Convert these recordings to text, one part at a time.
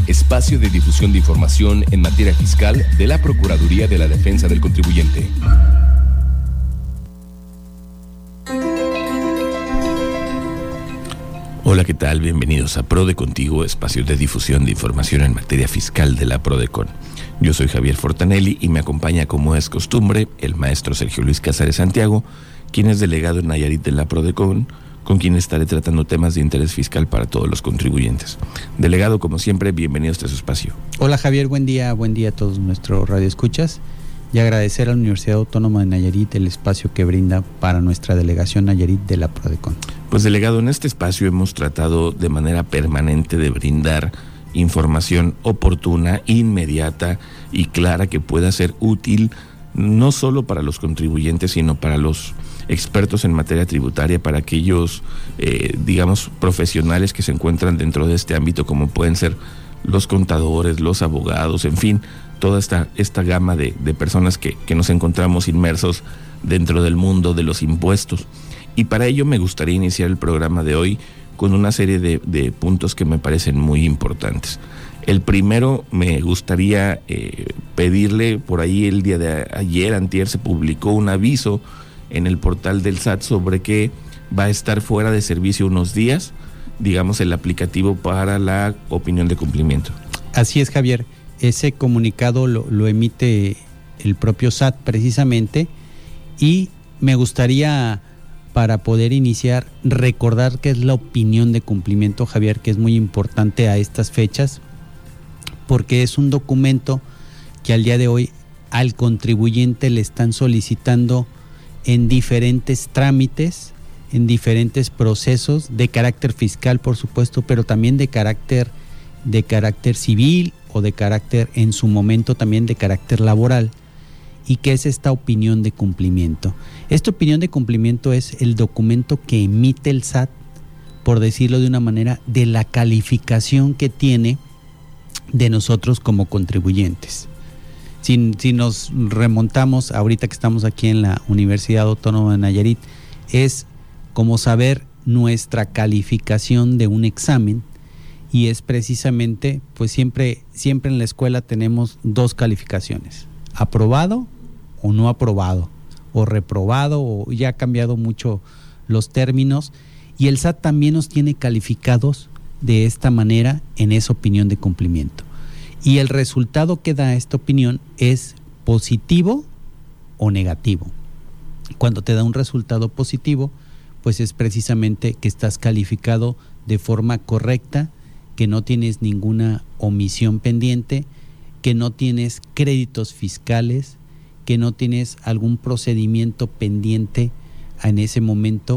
espacio de difusión de información en materia fiscal de la Procuraduría de la Defensa del Contribuyente. Hola, ¿qué tal? Bienvenidos a PRODE Contigo, espacio de difusión de información en materia fiscal de la PRODECON. Yo soy Javier Fortanelli y me acompaña, como es costumbre, el maestro Sergio Luis Casares Santiago, quien es delegado en Nayarit de la PRODECON, con quien estaré tratando temas de interés fiscal para todos los contribuyentes. Delegado, como siempre, bienvenido a este su espacio. Hola Javier, buen día a todos nuestros radioescuchas y agradecer a la Universidad Autónoma de Nayarit el espacio que brinda para nuestra delegación Nayarit de la PRODECON. Pues delegado, en este espacio hemos tratado de manera permanente de brindar información oportuna, inmediata y clara que pueda ser útil no solo para los contribuyentes, sino para los expertos en materia tributaria, para aquellos, profesionales que se encuentran dentro de este ámbito, como pueden ser los contadores, los abogados, en fin, toda esta gama de personas que nos encontramos inmersos dentro del mundo de los impuestos. Y para ello me gustaría iniciar el programa de hoy con una serie de puntos que me parecen muy importantes. El primero, me gustaría pedirle, por ahí el día de ayer, antier, se publicó un aviso en el portal del SAT sobre que va a estar fuera de servicio unos días, digamos, el aplicativo para la opinión de cumplimiento. Así es, Javier. Ese comunicado lo emite el propio SAT precisamente, y me gustaría, para poder iniciar, recordar qué es la opinión de cumplimiento, Javier, que es muy importante a estas fechas, porque es un documento que al día de hoy al contribuyente le están solicitando en diferentes trámites, en diferentes procesos de carácter fiscal, por supuesto, pero también de carácter civil o de carácter, en su momento también de carácter laboral. ¿Y qué es esta opinión de cumplimiento? Esta opinión de cumplimiento es el documento que emite el SAT, por decirlo de una manera, de la calificación que tiene de nosotros como contribuyentes. Si nos remontamos, ahorita que estamos aquí en la Universidad Autónoma de Nayarit, es como saber nuestra calificación de un examen, y es precisamente, pues siempre en la escuela tenemos dos calificaciones: aprobado o no aprobado, o reprobado, o ya ha cambiado mucho los términos, y el SAT también nos tiene calificados de esta manera en esa opinión de cumplimiento. Y el resultado que da esta opinión es positivo o negativo. Cuando te da un resultado positivo, pues es precisamente que estás calificado de forma correcta, que no tienes ninguna omisión pendiente, que no tienes créditos fiscales, que no tienes algún procedimiento pendiente en ese momento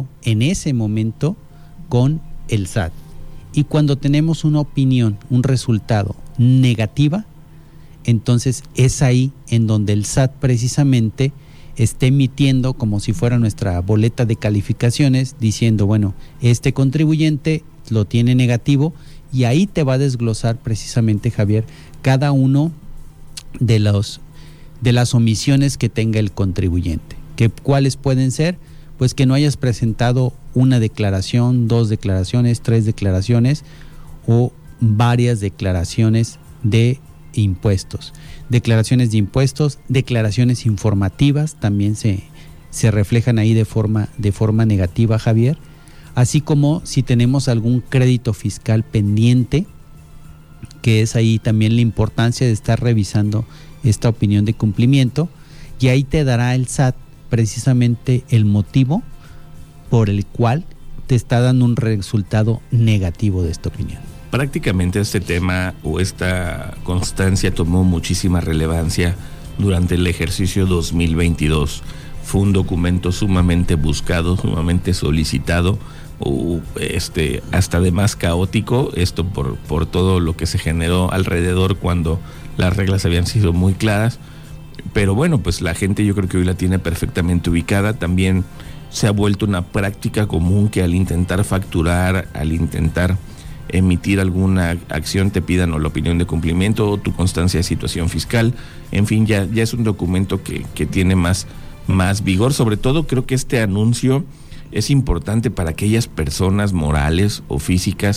con el SAT. Y cuando tenemos una opinión, un resultado negativa, entonces es ahí en donde el SAT precisamente está emitiendo, como si fuera nuestra boleta de calificaciones, diciendo, bueno, este contribuyente lo tiene negativo, y ahí te va a desglosar precisamente, Javier, cada uno de las omisiones que tenga el contribuyente. ¿Cuáles pueden ser? Pues que no hayas presentado una declaración, 2 declaraciones, 3 declaraciones o varias declaraciones de impuestos. Declaraciones de impuestos, declaraciones informativas también se reflejan ahí de forma negativa, Javier. Así como si tenemos algún crédito fiscal pendiente, que es ahí también la importancia de estar revisando esta opinión de cumplimiento, y ahí te dará el SAT precisamente el motivo por el cual te está dando un resultado negativo de esta opinión. Prácticamente este tema o esta constancia tomó muchísima relevancia durante el ejercicio 2022. Fue un documento sumamente buscado, sumamente solicitado, hasta de más caótico, esto por todo lo que se generó alrededor cuando las reglas habían sido muy claras. Pero bueno, pues la gente, yo creo que hoy la tiene perfectamente ubicada. También se ha vuelto una práctica común que al intentar facturar, al intentar emitir alguna acción, te pidan o la opinión de cumplimiento o tu constancia de situación fiscal. En fin, ya es un documento que tiene más vigor. Sobre todo creo que este anuncio es importante para aquellas personas morales o físicas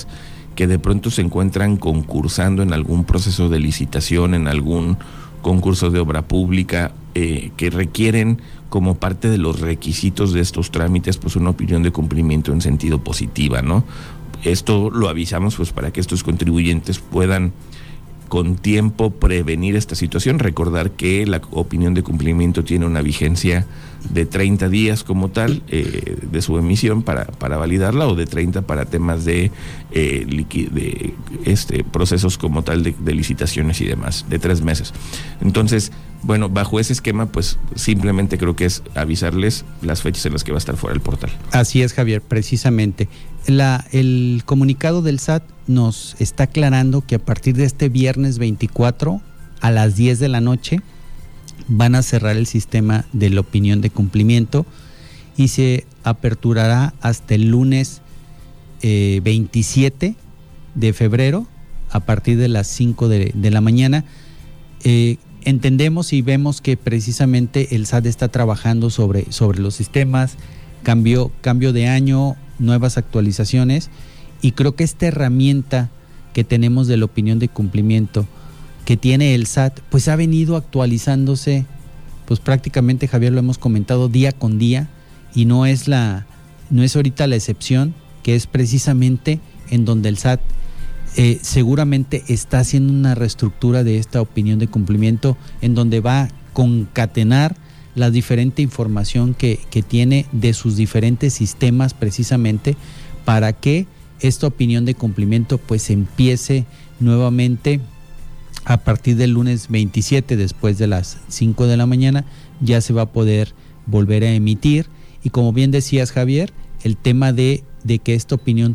que de pronto se encuentran concursando en algún proceso de licitación, en algún concurso de obra pública, que requieren como parte de los requisitos de estos trámites, pues una opinión de cumplimiento en sentido positiva, ¿no? Esto lo avisamos pues para que estos contribuyentes puedan con tiempo prevenir esta situación. Recordar que la opinión de cumplimiento tiene una vigencia de 30 días como tal, de su emisión para validarla, o de 30 para temas de procesos como tal de licitaciones y demás, de 3 meses. Entonces, bueno, bajo ese esquema, pues simplemente creo que es avisarles las fechas en las que va a estar fuera el portal. Así es, Javier, precisamente. El comunicado del SAT nos está aclarando que a partir de este viernes 24 a las 10 de la noche van a cerrar el sistema de la opinión de cumplimiento y se aperturará hasta el lunes 27 de febrero a partir de las 5 de la mañana. Entendemos y vemos que precisamente el SAT está trabajando sobre los sistemas, cambio de año, nuevas actualizaciones, y creo que esta herramienta que tenemos de la opinión de cumplimiento que tiene el SAT, pues ha venido actualizándose, pues prácticamente, Javier, lo hemos comentado día con día, y no es ahorita la excepción, que es precisamente en donde el SAT seguramente está haciendo una reestructura de esta opinión de cumplimiento, en donde va a concatenar la diferente información que tiene de sus diferentes sistemas, precisamente para que esta opinión de cumplimiento pues empiece nuevamente a partir del lunes 27, después de las 5 de la mañana, ya se va a poder volver a emitir. Y como bien decías, Javier, el tema de que esta opinión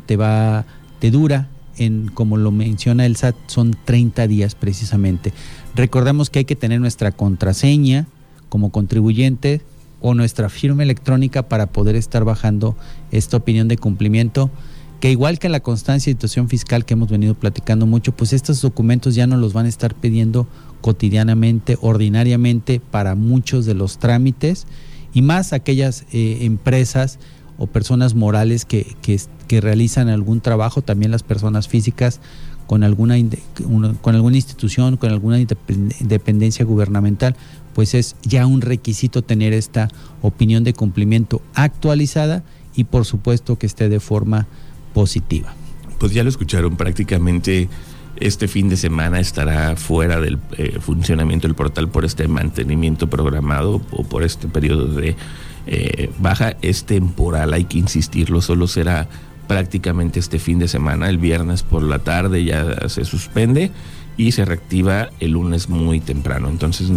te dura, como lo menciona el SAT, son 30 días precisamente. Recordemos que hay que tener nuestra contraseña como contribuyente o nuestra firma electrónica para poder estar bajando esta opinión de cumplimiento, que igual que la constancia de situación fiscal que hemos venido platicando mucho, pues estos documentos ya no los van a estar pidiendo cotidianamente, ordinariamente, para muchos de los trámites, y más aquellas empresas o personas morales que realizan algún trabajo, también las personas físicas con alguna institución, con alguna dependencia gubernamental, pues es ya un requisito tener esta opinión de cumplimiento actualizada y por supuesto que esté de forma positiva. Pues ya lo escucharon, prácticamente este fin de semana estará fuera del funcionamiento del portal por este mantenimiento programado o por este periodo de baja. Es temporal, hay que insistirlo, solo será prácticamente este fin de semana. El viernes por la tarde ya se suspende y se reactiva el lunes muy temprano. Entonces,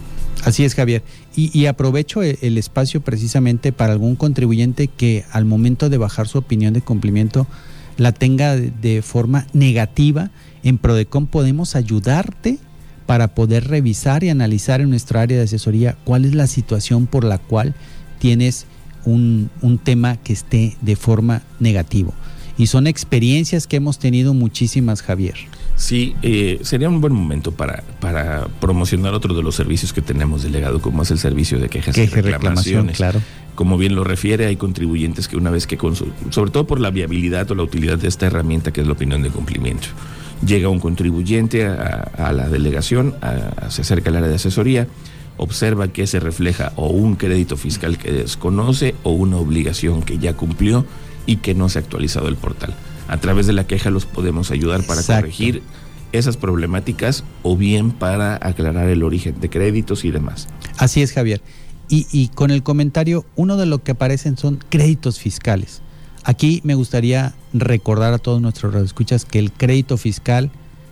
así es, Javier. Y aprovecho el espacio precisamente para algún contribuyente que al momento de bajar su opinión de cumplimiento la tenga de forma negativa. En Prodecon podemos ayudarte para poder revisar y analizar en nuestra área de asesoría cuál es la situación por la cual tienes un tema que esté de forma negativo. Y son experiencias que hemos tenido muchísimas, Javier. Sí, sería un buen momento para promocionar otro de los servicios que tenemos delegado, como es el servicio de quejas y reclamaciones. Claro. Como bien lo refiere, hay contribuyentes que una vez que sobre todo por la viabilidad o la utilidad de esta herramienta que es la opinión de cumplimiento, llega un contribuyente a la delegación, se acerca al área de asesoría, observa que se refleja o un crédito fiscal que desconoce o una obligación que ya cumplió y que no se ha actualizado el portal. A través de la queja los podemos ayudar para corregir esas problemáticas o bien para aclarar el origen de créditos y demás. Así es, Javier. Y con el comentario, uno de lo que aparecen son créditos fiscales. Aquí me gustaría recordar a todos nuestros radioescuchas que el crédito fiscal,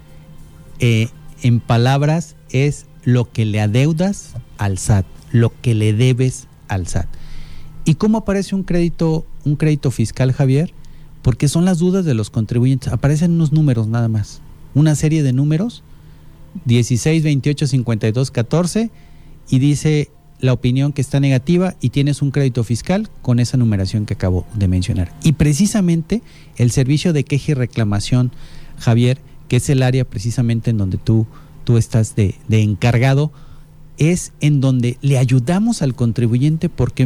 en palabras, es lo que le adeudas al SAT, lo que le debes al SAT. ¿Y cómo aparece un crédito fiscal, Javier? Porque son las dudas de los contribuyentes. Aparecen unos números nada más, una serie de números, 16, 28, 52, 14, y dice la opinión que está negativa y tienes un crédito fiscal con esa numeración que acabo de mencionar. Y precisamente el servicio de queja y reclamación, Javier, que es el área precisamente en donde tú estás de encargado, es en donde le ayudamos al contribuyente, porque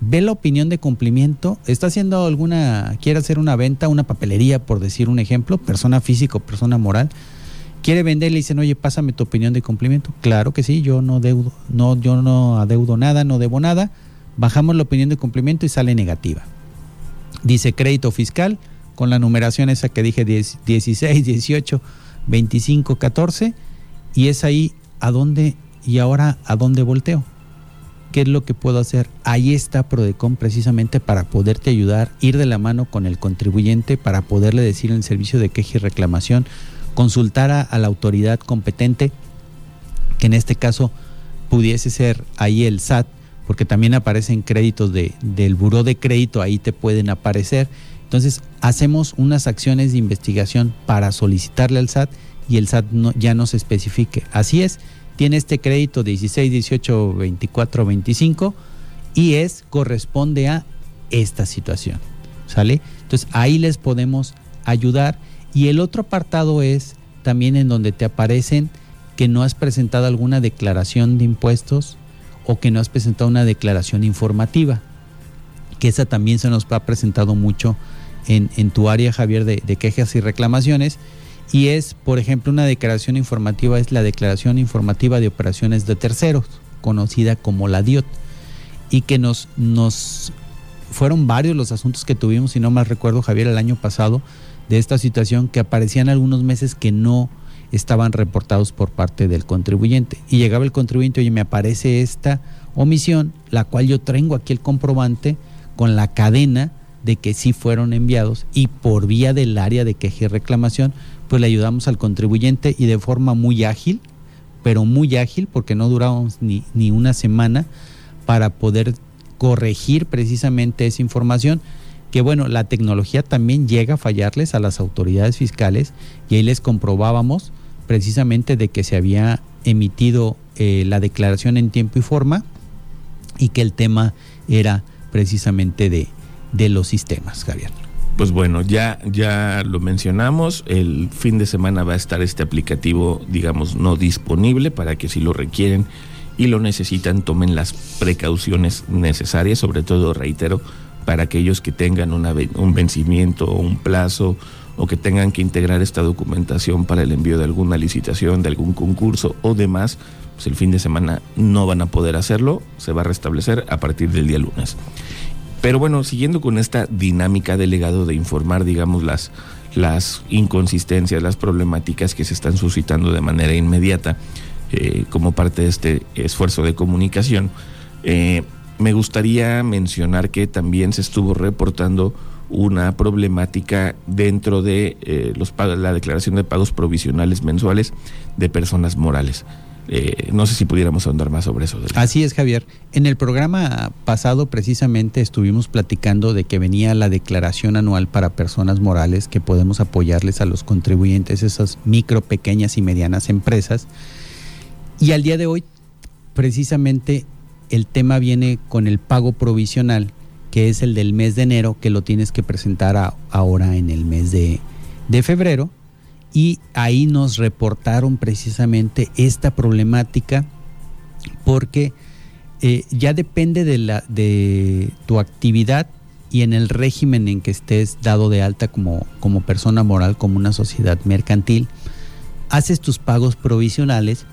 ve la opinión de cumplimiento, está haciendo quiere hacer una venta, una papelería, por decir un ejemplo, persona física o persona moral, quiere vender, le dicen, oye, pásame tu opinión de cumplimiento. Claro que sí, yo no adeudo nada, no debo nada. Bajamos la opinión de cumplimiento y sale negativa. Dice crédito fiscal, con la numeración esa que dije, 16, 18, 25, 14, y es ahí a dónde volteo. ¿Qué es lo que puedo hacer? Ahí está Prodecon precisamente para poderte ayudar, ir de la mano con el contribuyente para poderle decir en el servicio de queja y reclamación, consultar a la autoridad competente, que en este caso pudiese ser ahí el SAT, porque también aparecen créditos del buró de crédito, ahí te pueden aparecer. Entonces hacemos unas acciones de investigación para solicitarle al SAT y el SAT ya nos especifique. Así es, tiene este crédito 16, 18, 24, 25 y corresponde a esta situación, ¿sale? Entonces ahí les podemos ayudar. Y el otro apartado es también en donde te aparecen que no has presentado alguna declaración de impuestos o que no has presentado una declaración informativa, que esa también se nos ha presentado mucho en tu área, Javier, de quejas y reclamaciones. Y por ejemplo, una declaración informativa es la declaración informativa de operaciones de terceros, conocida como la DIOT, y que fueron varios los asuntos que tuvimos, si no mal recuerdo, Javier, el año pasado, de esta situación, que aparecían algunos meses que no estaban reportados por parte del contribuyente, y llegaba el contribuyente, oye, me aparece esta omisión, la cual yo tengo aquí el comprobante con la cadena de que sí fueron enviados, y por vía del área de queja y reclamación, pues le ayudamos al contribuyente y de forma muy ágil, pero muy ágil, porque no durábamos ni una semana para poder corregir precisamente esa información, que bueno, la tecnología también llega a fallarles a las autoridades fiscales, y ahí les comprobábamos precisamente de que se había emitido la declaración en tiempo y forma, y que el tema era precisamente de los sistemas, Javier. Pues bueno, ya lo mencionamos, el fin de semana va a estar este aplicativo, digamos, no disponible, para que si lo requieren y lo necesitan tomen las precauciones necesarias, sobre todo, reitero, para aquellos que tengan un vencimiento o un plazo, o que tengan que integrar esta documentación para el envío de alguna licitación, de algún concurso o demás, pues el fin de semana no van a poder hacerlo, se va a restablecer a partir del día lunes. Pero bueno, siguiendo con esta dinámica del legado de informar, digamos, las inconsistencias, las problemáticas que se están suscitando de manera inmediata como parte de este esfuerzo de comunicación, me gustaría mencionar que también se estuvo reportando una problemática dentro de la declaración de pagos provisionales mensuales de personas morales. No sé si pudiéramos ahondar más sobre eso. Así es, Javier. En el programa pasado precisamente estuvimos platicando de que venía la declaración anual para personas morales, que podemos apoyarles a los contribuyentes, esas micro, pequeñas y medianas empresas. Y al día de hoy, precisamente, el tema viene con el pago provisional, que es el del mes de enero, que lo tienes que presentar ahora en el mes de febrero. Y ahí nos reportaron precisamente esta problemática, porque ya depende de tu actividad y en el régimen en que estés dado de alta como persona moral, como una sociedad mercantil, haces tus pagos provisionales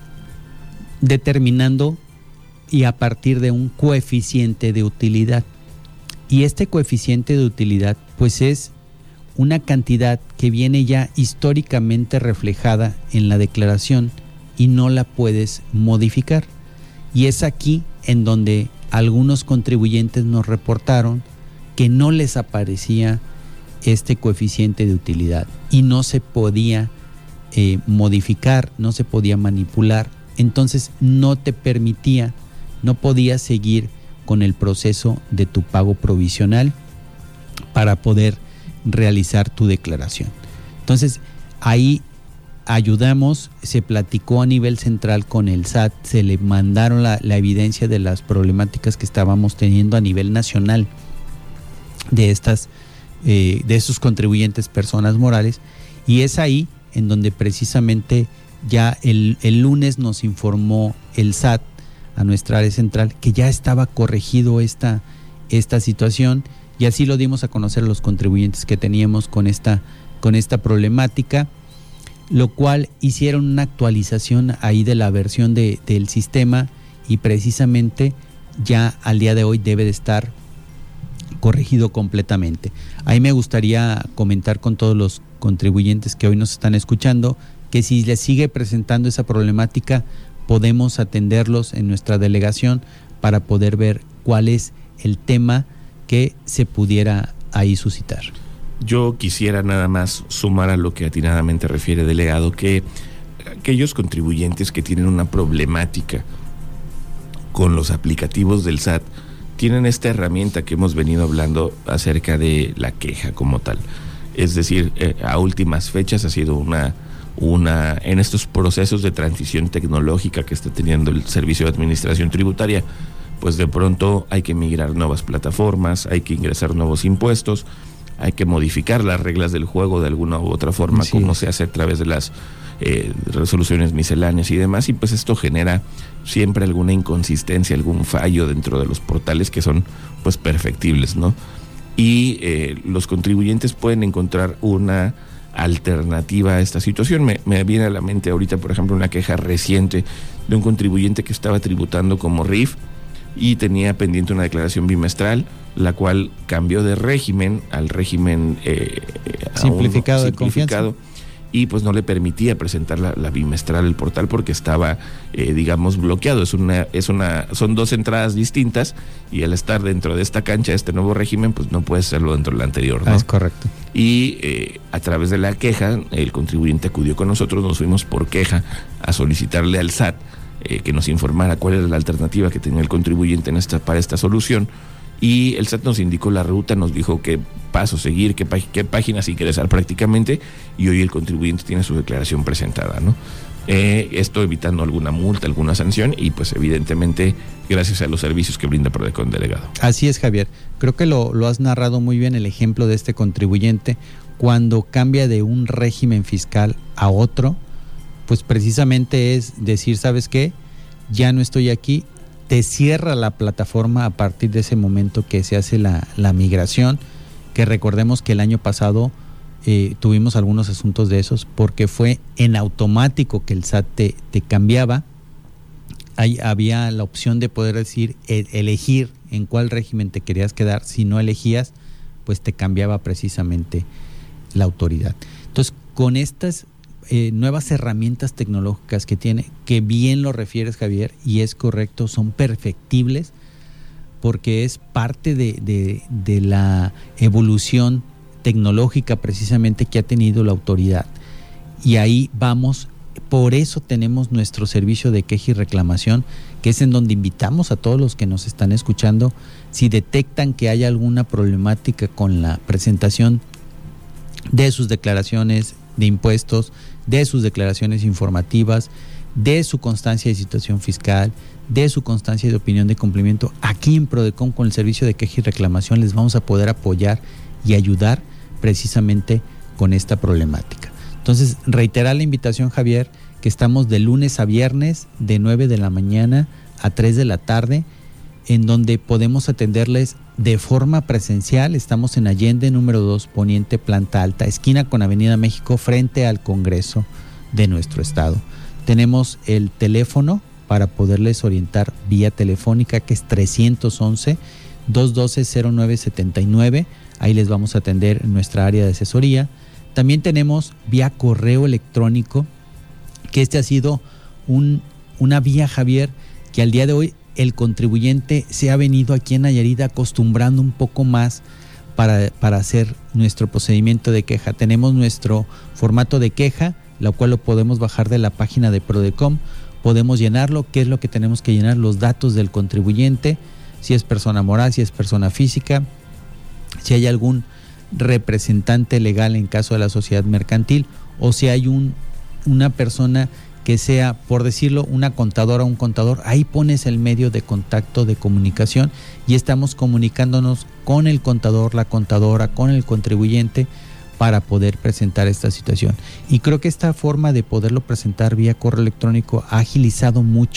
determinando y a partir de un coeficiente de utilidad. Y este coeficiente de utilidad pues es una cantidad que viene ya históricamente reflejada en la declaración y no la puedes modificar. Y es aquí en donde algunos contribuyentes nos reportaron que no les aparecía este coeficiente de utilidad y no se podía modificar, no se podía manipular. Entonces no te permitía, no podías seguir con el proceso de tu pago provisional para poder realizar tu declaración. Entonces ahí ayudamos, se platicó a nivel central con el SAT, se le mandaron la evidencia de las problemáticas que estábamos teniendo a nivel nacional de estos contribuyentes personas morales, y es ahí en donde precisamente ya el lunes nos informó el SAT a nuestra área central que ya estaba corregido esta esta situación, y así lo dimos a conocer a los contribuyentes que teníamos con esta problemática, lo cual hicieron una actualización ahí de la versión del sistema, y precisamente ya al día de hoy debe de estar corregido completamente. Ahí me gustaría comentar con todos los contribuyentes que hoy nos están escuchando que si les sigue presentando esa problemática, podemos atenderlos en nuestra delegación para poder ver cuál es el tema que se pudiera ahí suscitar. Yo quisiera nada más sumar a lo que atinadamente refiere, delegado, que aquellos contribuyentes que tienen una problemática con los aplicativos del SAT tienen esta herramienta que hemos venido hablando acerca de la queja como tal. Es decir, a últimas fechas ha sido una en estos procesos de transición tecnológica que está teniendo el Servicio de Administración Tributaria, pues de pronto hay que migrar nuevas plataformas, hay que ingresar nuevos impuestos, hay que modificar las reglas del juego de alguna u otra forma, sí, como se hace a través de las resoluciones misceláneas y demás, y pues esto genera siempre alguna inconsistencia, algún fallo dentro de los portales que son pues perfectibles, ¿no? Y los contribuyentes pueden encontrar una alternativa a esta situación. Me viene a la mente ahorita, por ejemplo, una queja reciente de un contribuyente que estaba tributando como RIF y tenía pendiente una declaración bimestral, la cual cambió de régimen al régimen simplificado de confianza, y pues no le permitía presentar la bimestral al portal porque estaba, digamos, bloqueado. Son dos entradas distintas, y al estar dentro de esta cancha, de este nuevo régimen, pues no puede hacerlo dentro de la anterior, ¿no? Es correcto. Y a través de la queja, el contribuyente acudió con nosotros, nos fuimos por queja a solicitarle al SAT que nos informara cuál era la alternativa que tenía el contribuyente para esta solución. Y el SAT nos indicó la ruta, nos dijo qué paso seguir, qué páginas ingresar prácticamente, y hoy el contribuyente tiene su declaración presentada, ¿no? Esto evitando alguna multa, alguna sanción, y pues evidentemente gracias a los servicios que brinda Prodecon, delegado. Así es, Javier. Creo que lo has narrado muy bien, el ejemplo de este contribuyente cuando cambia de un régimen fiscal a otro, pues precisamente es decir, ¿sabes qué? Ya no estoy aquí. Te cierra la plataforma a partir de ese momento que se hace la migración, que recordemos que el año pasado tuvimos algunos asuntos de esos, porque fue en automático que el SAT te cambiaba. Ahí había la opción de poder decir, elegir en cuál régimen te querías quedar. Si no elegías, pues te cambiaba precisamente la autoridad. Entonces, con estas nuevas herramientas tecnológicas que tiene, que bien lo refieres, Javier, y es correcto, son perfectibles porque es parte de la evolución tecnológica precisamente que ha tenido la autoridad. Y ahí vamos, por eso tenemos nuestro servicio de queja y reclamación, que es en donde invitamos a todos los que nos están escuchando, si detectan que hay alguna problemática con la presentación de sus declaraciones de impuestos, de sus declaraciones informativas, de su constancia de situación fiscal, de su constancia de opinión de cumplimiento. Aquí en Prodecon, con el servicio de queja y reclamación, les vamos a poder apoyar y ayudar precisamente con esta problemática. Entonces, reiterar la invitación, Javier, que estamos de lunes a viernes de 9 de la mañana a 3 de la tarde, en donde podemos atenderles de forma presencial. Estamos en Allende, número 2, Poniente, planta alta, esquina con Avenida México, frente al Congreso de nuestro estado. Tenemos el teléfono para poderles orientar vía telefónica, que es 311-212-0979. Ahí les vamos a atender en nuestra área de asesoría. También tenemos vía correo electrónico, que este ha sido una vía, Javier, que al día de hoy el contribuyente se ha venido aquí en Nayarit acostumbrando un poco más para hacer nuestro procedimiento de queja. Tenemos nuestro formato de queja, lo cual lo podemos bajar de la página de Prodecon. Podemos llenarlo. ¿Qué es lo que tenemos que llenar? Los datos del contribuyente, si es persona moral, si es persona física, si hay algún representante legal en caso de la sociedad mercantil, o si hay una persona que sea, por decirlo, una contadora o un contador. Ahí pones el medio de contacto, de comunicación, y estamos comunicándonos con el contador, la contadora, con el contribuyente, para poder presentar esta situación. Y creo que esta forma de poderlo presentar vía correo electrónico ha agilizado mucho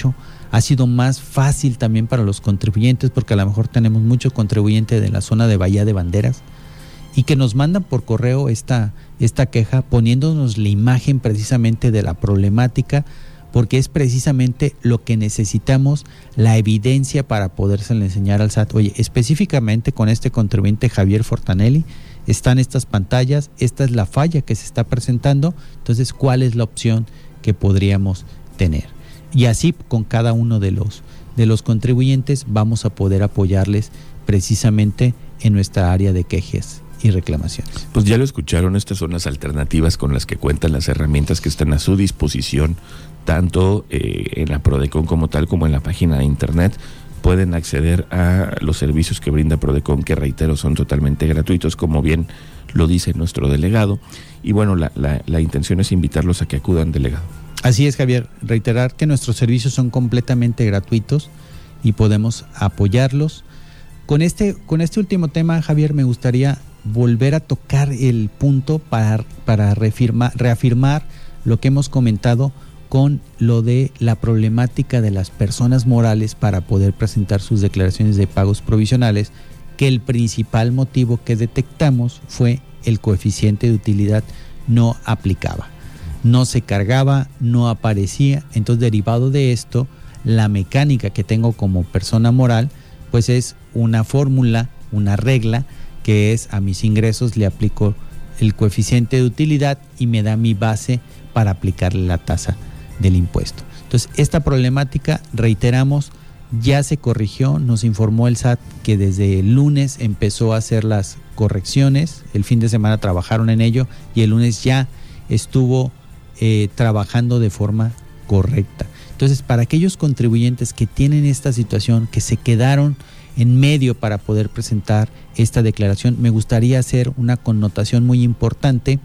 Ha sido más fácil también para los contribuyentes, porque a lo mejor tenemos muchos contribuyentes de la zona de Bahía de Banderas y que nos mandan por correo esta queja poniéndonos la imagen precisamente de la problemática, porque es precisamente lo que necesitamos, la evidencia para podérsela enseñar al SAT. Oye, específicamente con este contribuyente Javier Fortanelli, están estas pantallas, esta es la falla que se está presentando, entonces, ¿cuál es la opción que podríamos tener? Y así con cada uno de los contribuyentes vamos a poder apoyarles precisamente en nuestra área de quejas y reclamaciones. Pues ya lo escucharon, estas son las alternativas con las que cuentan, las herramientas que están a su disposición, tanto en la Prodecon como tal, como en la página de internet. Pueden acceder a los servicios que brinda Prodecon, que reitero, son totalmente gratuitos, como bien lo dice nuestro delegado. Y bueno, la intención es invitarlos a que acudan, delegado. Así es, Javier, reiterar que nuestros servicios son completamente gratuitos y podemos apoyarlos. Con este último tema, Javier, me gustaría volver a tocar el punto para reafirmar lo que hemos comentado con lo de la problemática de las personas morales para poder presentar sus declaraciones de pagos provisionales, que el principal motivo que detectamos fue el coeficiente de utilidad no aplicaba, no se cargaba, no aparecía. Entonces, derivado de esto, la mecánica que tengo como persona moral pues es una fórmula, una regla, que es a mis ingresos le aplico el coeficiente de utilidad y me da mi base para aplicarle la tasa del impuesto. Entonces, esta problemática, reiteramos, ya se corrigió, nos informó el SAT que desde el lunes empezó a hacer las correcciones, el fin de semana trabajaron en ello y el lunes ya estuvo trabajando de forma correcta. Entonces, para aquellos contribuyentes que tienen esta situación, que se quedaron en medio para poder presentar esta declaración, me gustaría hacer una connotación muy importante,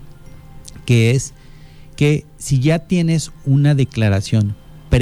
que es que si ya tienes una declaración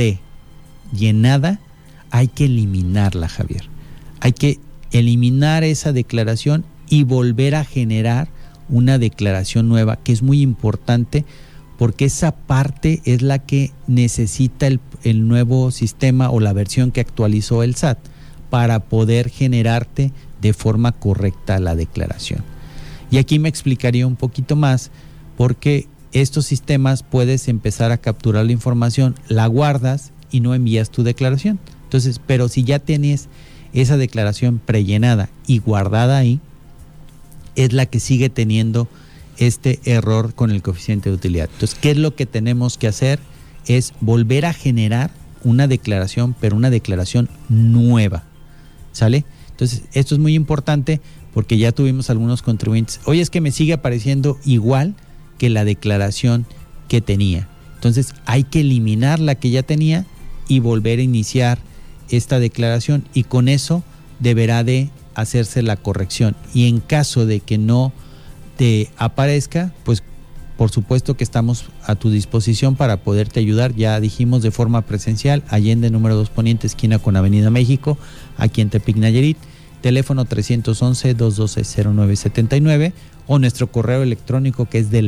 pre-llenada, hay que eliminarla, Javier. Hay que eliminar esa declaración y volver a generar una declaración nueva, que es muy importante, porque esa parte es la que necesita el nuevo sistema o la versión que actualizó el SAT para poder generarte de forma correcta la declaración. Y aquí me explicaría un poquito más, porque estos sistemas puedes empezar a capturar la información, la guardas y no envías tu declaración. Entonces, pero si ya tienes esa declaración prellenada y guardada ahí, es la que sigue teniendo este error con el coeficiente de utilidad. Entonces, ¿qué es lo que tenemos que hacer? Es volver a generar una declaración, pero una declaración nueva, ¿sale? Entonces, esto es muy importante porque ya tuvimos algunos contribuyentes. Oye, es que me sigue apareciendo igual que la declaración que tenía. Entonces, hay que eliminar la que ya tenía y volver a iniciar esta declaración, y con eso deberá de hacerse la corrección. Y en caso de que no te aparezca, pues por supuesto que estamos a tu disposición para poderte ayudar. Ya dijimos, de forma presencial, Allende número 2 Poniente, esquina con Avenida México, aquí en Tepic, Nayarit, teléfono 311-212-0979, o nuestro correo electrónico, que es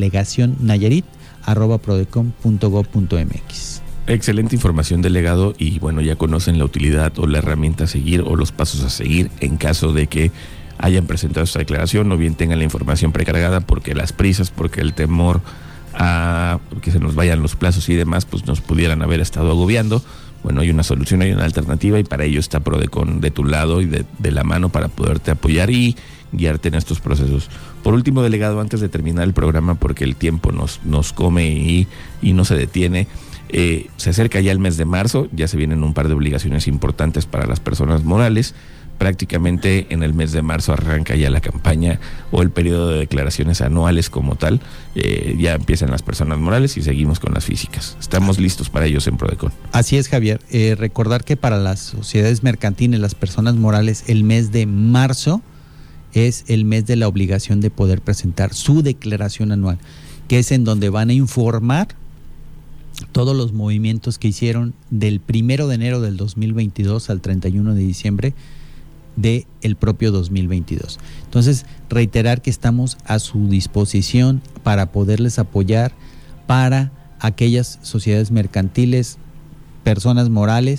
delegacion@prodecon.gov.mx. Excelente información, delegado, y bueno, ya conocen la utilidad o la herramienta a seguir o los pasos a seguir en caso de que hayan presentado esta declaración o bien tengan la información precargada, porque las prisas, porque el temor a que se nos vayan los plazos y demás, pues nos pudieran haber estado agobiando. Bueno, hay una solución, hay una alternativa, y para ello está Prodecon de tu lado y de la mano para poderte apoyar y guiarte en estos procesos. Por último, delegado, antes de terminar el programa, porque el tiempo nos come y no se detiene, se acerca ya el mes de marzo, ya se vienen un par de obligaciones importantes para las personas morales. Prácticamente en el mes de marzo arranca ya la campaña o el periodo de declaraciones anuales como tal. Ya empiezan las personas morales y seguimos con las físicas. Estamos listos para ellos en Prodecon. Así es, Javier. Recordar que para las sociedades mercantiles, las personas morales, el mes de marzo es el mes de la obligación de poder presentar su declaración anual, que es en donde van a informar todos los movimientos que hicieron del 1 de enero del 2022 al 31 de diciembre del propio 2022. Entonces, reiterar que estamos a su disposición para poderles apoyar para aquellas sociedades mercantiles, personas morales,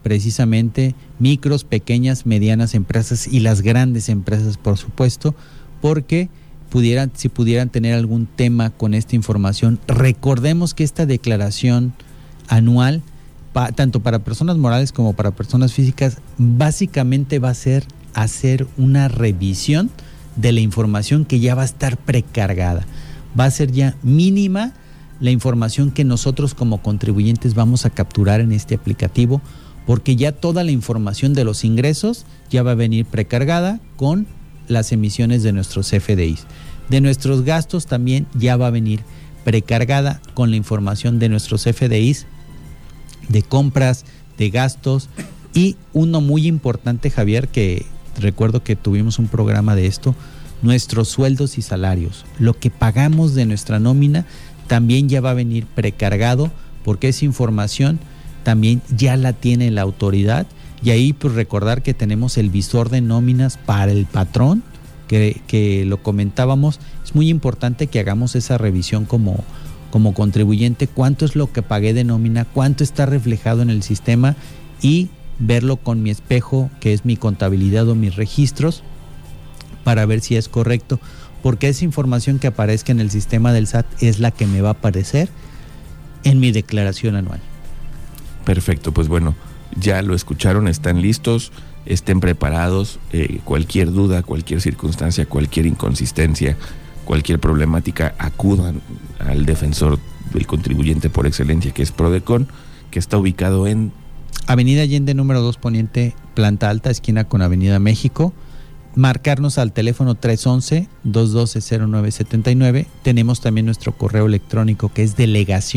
precisamente micros, pequeñas, medianas empresas y las grandes empresas, por supuesto, porque si pudieran tener algún tema con esta información. Recordemos que esta declaración anual, tanto para personas morales como para personas físicas, básicamente va a ser hacer una revisión de la información que ya va a estar precargada. Va a ser ya mínima la información que nosotros como contribuyentes vamos a capturar en este aplicativo, porque ya toda la información de los ingresos ya va a venir precargada con las emisiones de nuestros CFDIs. De nuestros gastos también ya va a venir precargada con la información de nuestros CFDIs, de compras, de gastos. Y uno muy importante, Javier, que recuerdo que tuvimos un programa de esto, nuestros sueldos y salarios. Lo que pagamos de nuestra nómina también ya va a venir precargado, porque esa información también ya la tiene la autoridad. Y ahí pues recordar que tenemos el visor de nóminas para el patrón, que lo comentábamos. Es muy importante que hagamos esa revisión como contribuyente, cuánto es lo que pagué de nómina, cuánto está reflejado en el sistema, y verlo con mi espejo, que es mi contabilidad o mis registros, para ver si es correcto, porque esa información que aparezca en el sistema del SAT es la que me va a aparecer en mi declaración anual. Perfecto, pues bueno, ya lo escucharon, están listos, estén preparados. Cualquier duda, cualquier circunstancia, cualquier inconsistencia, cualquier problemática, acudan al defensor del contribuyente por excelencia, que es Prodecon, que está ubicado en Avenida Allende número 2 Poniente, planta alta, esquina con Avenida México. Marcarnos al teléfono 311-212-0979. Tenemos también nuestro correo electrónico, que es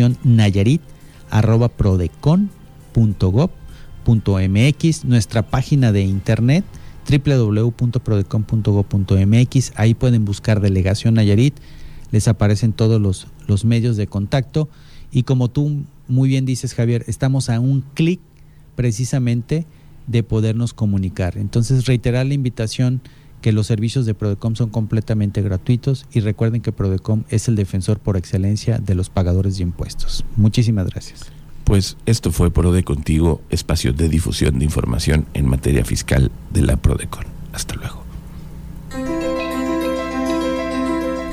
delegacionnayarit@prodecon.gov.mx, nuestra página de internet www.prodecon.gov.mx. Ahí pueden buscar Delegación Nayarit, les aparecen todos los medios de contacto, y como tú muy bien dices, Javier, estamos a un clic precisamente de podernos comunicar. Entonces, reiterar la invitación, que los servicios de Prodecom son completamente gratuitos, y recuerden que Prodecom es el defensor por excelencia de los pagadores de impuestos. Muchísimas gracias. Pues esto fue Prode Contigo, espacio de difusión de información en materia fiscal de la Prodecon. Hasta luego.